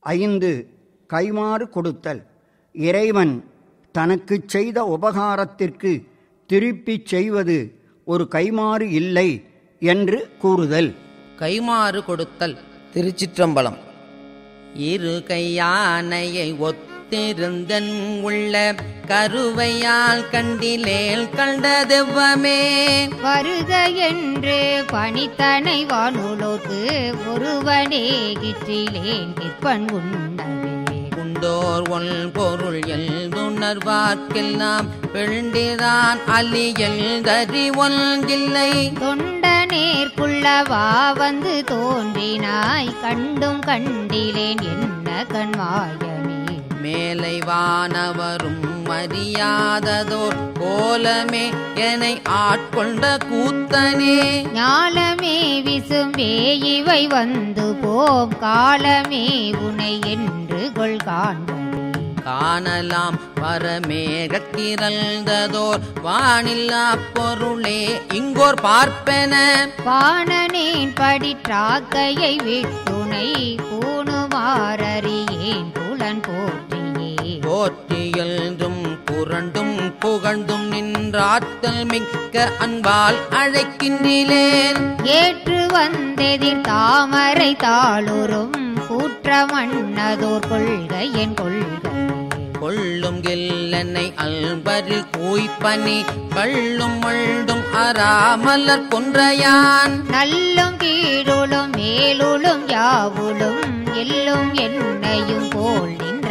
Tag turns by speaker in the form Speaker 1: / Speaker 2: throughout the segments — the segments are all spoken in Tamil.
Speaker 1: 5. கைமாறு கொடுத்தல். இறைவன் தனக்குச் செய்த உபகாரத்திற்கு திருப்பிச் செய்வது ஒரு கைமாறு இல்லை என்று கூறுதல்.
Speaker 2: கைமாறு கொடுத்தல்.
Speaker 3: திருச்சிற்றம்பலம்.
Speaker 2: இரு கையானையை ஒத்திருந்தன் உள்ள கருவையால் கண்டிலேல் கண்டதெவ்வமே
Speaker 4: வருக என்று பணித்தனை வானுலோக்கு ஒருவனே கிற்றிலேன் கிற்பன் உண்டவே
Speaker 2: உண்டோர் ஒல் பொருள் எழுதுணர்வார்க்கெல்லாம் பெண்டிரான் அலியல் தறி ஒன்றில்லை
Speaker 4: தொண்டனேற்குள்ளவா வந்து தோன்றினாய் கண்டும் கண்டிலேன் என்ன கண்மாயமே
Speaker 2: மேலை வானவரும் மரியாததோர் கோலமே என்னை ஆட்கொண்ட கூத்தனே
Speaker 4: ஞாலமே விசும்பே இவை வந்து போம் காலமே உனை என்று கொள் காண்பதே
Speaker 2: காணலாம் பரமேகத்திரந்ததோர் வானில்லா பொருளே இங்கோர் பார்ப்பென
Speaker 4: பாணனேன் படிற்றாக்கையை விட்டுனை பூணுமாறறியேன் புலன் போற்றியே
Speaker 2: போற்றியல்தும் புரண்டும் புகழ்ந்தும் நின்றாத்தல் மிக்க அன்பால் அழைக்கின்றேன்
Speaker 4: ஏற்று வந்தெதிர் தாமரை தாளுறும் கூற்றமன்னதோர் கொள்கை என் கொள்கை
Speaker 2: கொள்ளும் கில்லனை அல்பரில் கூய்ப்பனி கள்ளும் மள்ளும் அறாமலர் கொன்றையான்
Speaker 4: நல்லும் கீழுளும் மேலுளும் யாவுளும் எல்லும் என்னையும் போல் நின்ற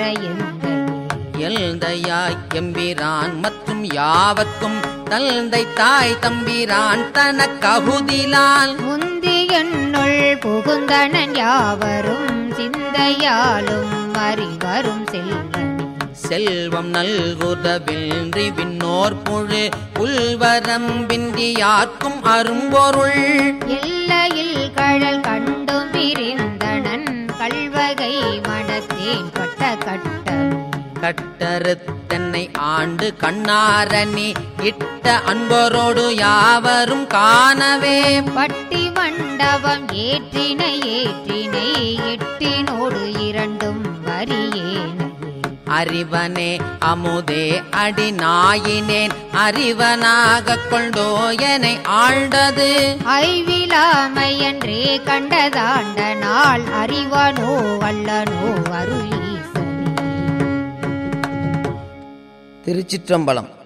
Speaker 2: எல்தையாய் எம்பிரான் மற்றும் யாவர்க்கும் தந்தை தாய் தம்பிரான் தனக்ககுதிலால்
Speaker 4: முந்தி என்னுள் புகுந்தனன் யாவரும் சிந்தையாலும் அறிவரும் செல்வன்
Speaker 2: செல்வம் நல்குதவின்றி விண்ணோர் புழு புல்வரம்பின்றி யார்க்கும் அரும்பொருள்
Speaker 4: எல்லையில் கழல் கண்டும் விரிந்தனன் கல்வகை மனத்தேன் பட்ட கட்டம்
Speaker 2: கட்டறுத்தன்னை ஆண்டு கண்ணாரணி இட்ட அன்பரோடு யாவரும் காணவே
Speaker 4: பட்டி மண்டபம் ஏற்றினை எட்டினோடு இரண்டும் வரியேன்
Speaker 2: அறிவனே அமுதே அடி நாயினேன் அறிவனாக கொண்டோ எனை ஆழ்ந்தது
Speaker 4: ஐவிலாமையன்றே கண்டதாண்ட நாள் அறிவனோ வல்லனோ அருளீசனே.
Speaker 3: திருச்சிற்றம்பலம்.